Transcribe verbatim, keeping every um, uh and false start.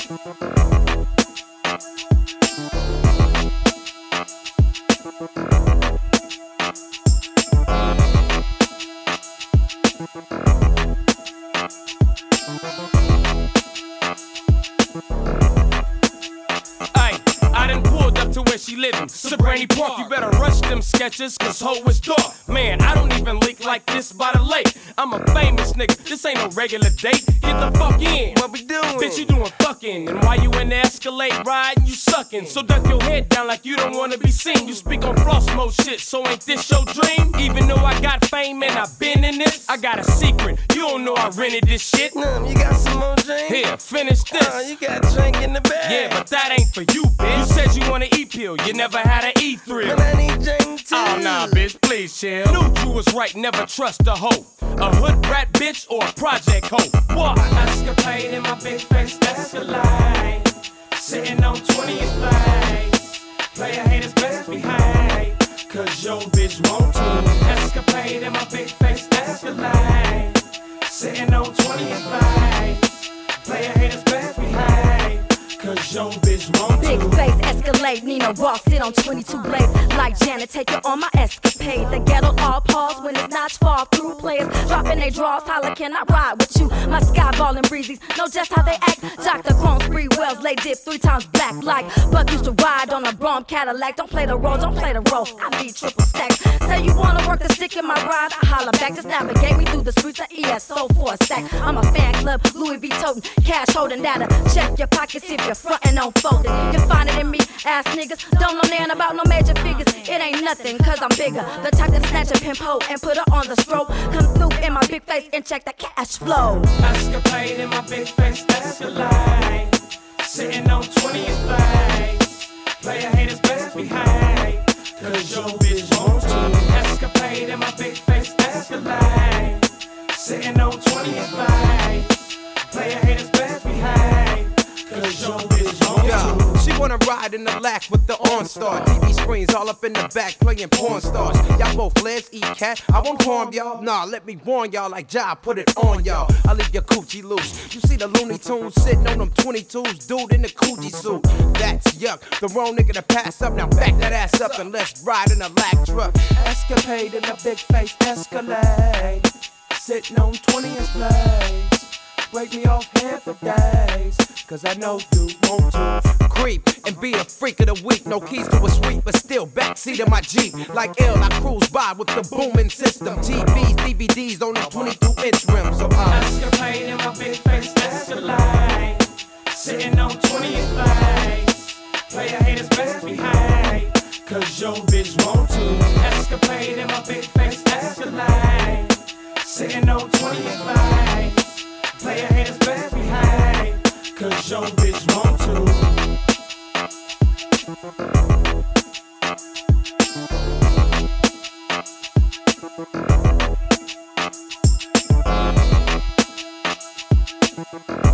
She living, Sabrina Park, you better rush them sketches, cause ho is dark. Man, I don't even leak like this by the lake. I'm a famous nigga, this ain't no regular date. Get the fuck in. What we doing? Bitch, you doing fucking. And while you in the Escalade riding, you sucking. So duck your head down like you don't wanna be seen. You speak on floss mode shit, so ain't this your dream? Even though I got fame and I've been in this, I got a secret. You don't know I rented this shit. Nah, you got some more drink? Here, finish this. Uh, you got drink in the bag. Yeah, but that ain't for you, bitch. You said you want to eat pill, you never had an E-thrill. But I need drink too. Oh, nah, bitch, please chill. Knew you was right, never trust a hoe. A hood rat bitch or a project hoe. What? Escapade in my big face Escalade. Sitting on twentieth place. Player haters best behave, cause your bitch want to. Escapade in my big face Escalade. Sitting on twentieth place. Player haters best behave, cause your bitch want to. Big face Escalade, Nina Ross, sit on twenty-two blades. Like Janet, take it on my escapade. The ghetto all pause when it's notch fall through. Players dropping they draws, holla, can I ride with you? My sky ballin' breezies, know just how they act. Doctor Chrome, Spree Wells, lay dip three times black. Like Buck used to ride on a Brom Cadillac. Don't play the role, don't play the role. I need triple stacks. Say you wanna work the stick in my ride, I holla back. Just navigate me through the streets of E S O for a stack. I'm a fan club, Louis V totin', cash holding data. Check your pockets if you're frontin' on folded. You find it in me, ass niggas. Don't know nothing about no major figures. It ain't nothing, cause I'm bigger. The type that snatch a pimp hoe and put her on the stroke. Come through in my big face and check the cash flow. Escapade in my big face Escalade. Sitting on twentieth place. Player haters best behave, cause your bitch want to. Escapade in my big face Escalade. Sitting on twentieth place. Player haters best behave, cause your bitch want to. She wanna ride in the lack with the OnStar. T V screens all up in the back playing porn stars. Y'all both flares, eat cat. I won't harm y'all. Nah, let me warn y'all like Ja, put it on y'all. I leave your coochie loose. You see the Looney Tunes sitting on them twenty-twos. Dude in the coochie suit. That's yuck. The wrong nigga to pass up. Now back that ass up and let's ride in a lack truck. Escapade in a big face Escalade. Sitting on twentieth place. Break me off here for days, cause I know you want to. Creep and be a freak of the week. No keys to a suite, but still backseat of my Jeep. Like L, I cruise by with the booming system. T Vs, D V Ds on the twenty-two inch rims. So I'm Escapade in my big face Escalade. Sitting on twentieth place. Player haters best behave, cause your bitch want to. Escapade in my big face Escalade. Sitting on twentieth place. Player haters best behave, cause your bitch want to.